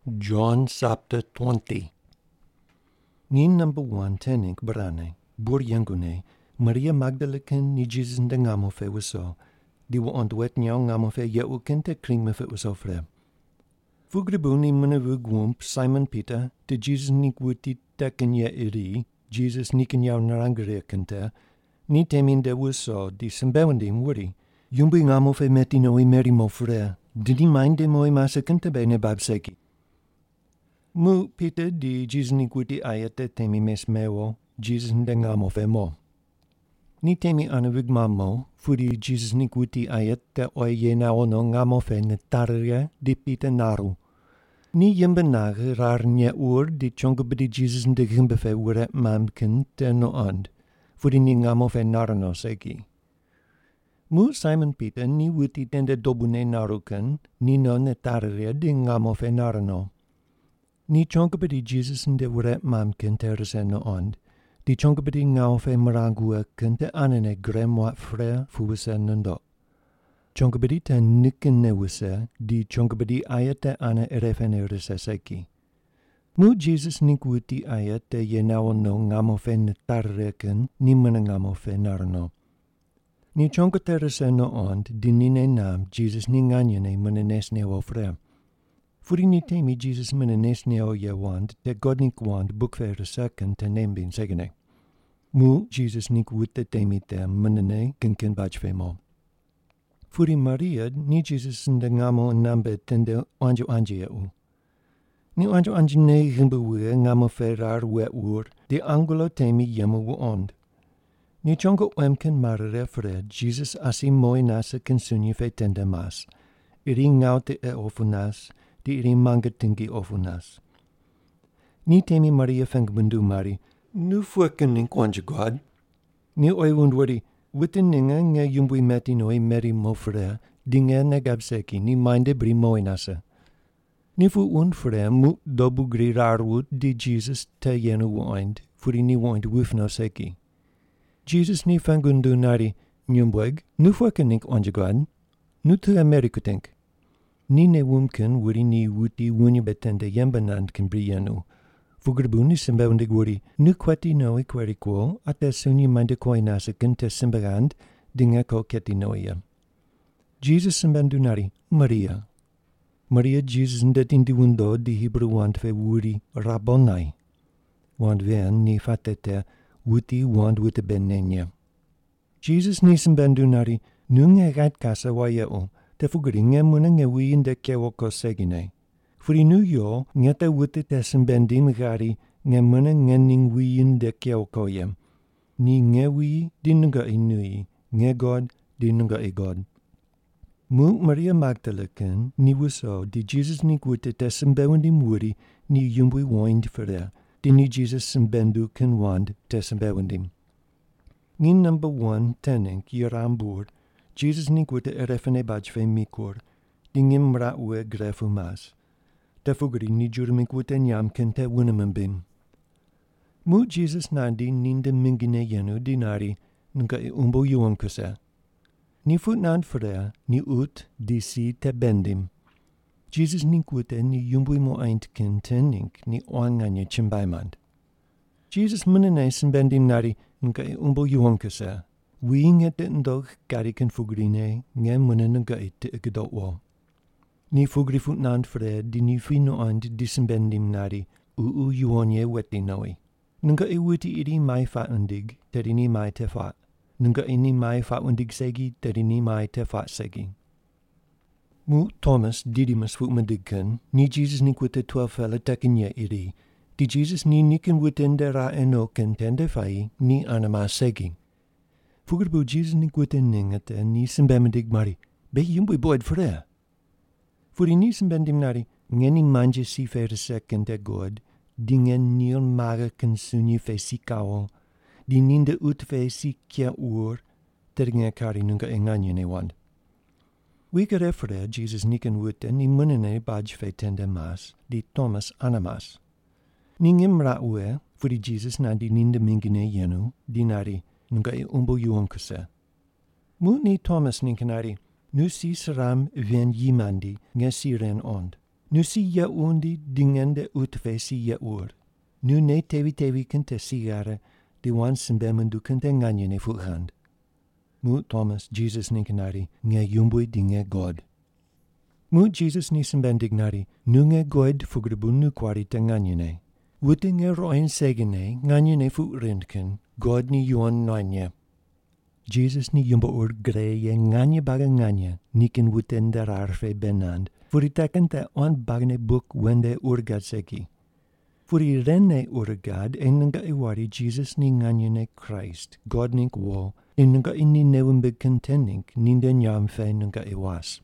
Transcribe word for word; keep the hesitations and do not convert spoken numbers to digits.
John chapter twenty. Ni number one tenink barane, bur yangune, Maria Magdalene ni Jesus de ngamo fe waso, di wo ontwet nyao ngamo fe ye ukente kring me fe waso fre. Fugribu ni mune wump Simon Peter, de Jesus ni wuti teken ye iri, Jesus ni ken yao narangere kente, ni temin de waso di sembewendi mwuri, yumbi ngamo fe metino i meri mo fre, didi minde moi masa kente bene babseki. Mu Peter di Jesus ni kuti ayate temi mes mewo, Jesus nde ngamo fe mo. Ni temi anawig mamo, fudi Jesus ni kuti ayate oi ye na ono ngamo fe ne tarre di Peter naru. Ni yembe nage rar nye ur di chongo bidi Jesus nde gimbe fe ure mamken te no and, fudi ni ngamo fe narano seki. Mu Simon Peter ni wuti tende dobune naruken, ni no ne tarre di ngamo fe narano. Ni chonkabidi Jesus nde wure mamken terse no ond, di chonkabidi ngao fe marangua kente anene gremwa fre fuwese nundo. Chonkabidi te niken ne wuse, di chonkabidi ayate ana erefene reseseki. Mu Jesus ni kwuti ayate ye nao no ngamo fe netarreken, ni mana ngamo fe narano. Ni chonkaterse no ond, di nine nam Jesus ni nganyene manenesne wo fre. Furi ni temi Jesus menenes neo ye wand, te godnik wand bukve reseken te nembin segene. Mu Jesus nik witte temi te menene kenken bachve mo. Furi Maria ni Jesus nde ngamo nambe tende anjo anje u. Ni anjo anje ne gimbe we ngamo ferar we ur, di angulo temi yemo wu ond. Ni chongo wemken marere fred, Jesus asi moi nasa kensunye fe tende mas. Iri ngaute e ofunas, di iri mangatingi ofunas. Ni temi Maria fengbundu mari, nu fueken in kwanje God. Ni oi wundwari, witten ninga nge yumbui meti noi meri mofre, dinge negabseki ni minde bri moinasa. Ni fu unfre mu dobu gri rarwood di Jesus te yenu woind, furi ni woind wufno seki. Jesus ni fengundu nari, nyumbweg, nu fueken in kwanje God, nu tu amerikutink. Ni ne wumken wuri ni wuti wunye betende yembenand kan briyanu. Fugrabuni simbewendig wuri, nu kweti no i kweri kwol, ate sunye minde koi nasaken te simbegand, dinga ko keti noia. Jesus simbendunari, Maria. Maria Jesus ndet indi wundo di Hebrew wand fe wuri Rabbonai. Wand ven ni fatete wuti wand wute benenye. Jesus ni simbendunari, nu nge gat kasa waya o, te fugri nge muna nge wii nde kewo ko segine. Furi nu yo, nge te wute te sembendim gari, nge muna nge ning wii nde kewo ko yem. Ni nge wii, di nunga i nui, nge God, di nunga i God. Mu Maria Magdalene, ni wuso, di Jesus ni wute te sembendim wuri, ni yumbui woind fere, di ni Jesus sembendu ken wand te sembendim. Ni number one tenink yerambur, Jesus ni kwete erefene bajfe mikur, dingim mra ue grefu mas. Te fugri ni jurmi kwete nyam kente winamambim. Mu Jesus nandi ninde mingine yenu dinari, nunga i umbo yuankuse. Ni fut nand frea, ni ut di si te bendim. Jesus ni kwete ni yumbui mo eint kente nink ni oanganye chimbaimand. Jesus munene bendim nari, nunga i umbo yuankuse. Wie nge te ndog kariken fugrine, nge mune nga ite gedot wo. Ni fugri fut nand fre, di ni fino and disembendim nari, u u yuonye weti noi. Nga i wuti iri mai fa undig, teri ni mai te fat. Nga ini mai fa undig segi, teri ni mai te fat segi. Mu Thomas Didymus fut mendigken, ni Jesus ni kwete twelve felle tekenye iri, di Jesus ni niken wutende ra eno kentende fai, ni anama segi. Fugerbu Jesus ni kwete ningete ni sembemendig mari, be yumbui boyd fre. Furi ni sembendim nari, ngeni manje si fe reseken te god, di ngen nil maga kensunye fe si kao, di ninde ut fe si kia ur, ter nge kari nunga enganye ne wand. Wika refre Jesus niken wute ni munene baj fe tende mas, di Thomas anamas. Ni ngimra ue, furi Jesus nandi ninde mingine yenu, di nari, nunga i umbo yuonkuse. Mu ni Thomas ninkenari, nu si saram ven yimandi, nge si ren ond. Nu si ya undi dingende utve si ya ur. Nu ne tevi tevi kente sigare, di wan sembemendu kente nganyene fukhand. Mu Thomas, Jesus ninkenari, nge yumbui dinge God. Mu Jesus ni sembendignari, nu nge God fugribun nu kwari te nganyene. Wute nge roen segene, nganyene fu rindken, God ni yuan nanye. Jesus ni yumba ur greye nganye baga nganye, niken wuten der arfe benand, furitaken te on bagne book wende urgatseki. Furi renne urgad enanga iwari Jesus ni nganyene Christ, God nink wo, enanga inni newimbig contenink, ninde nyamfe nanga iwas.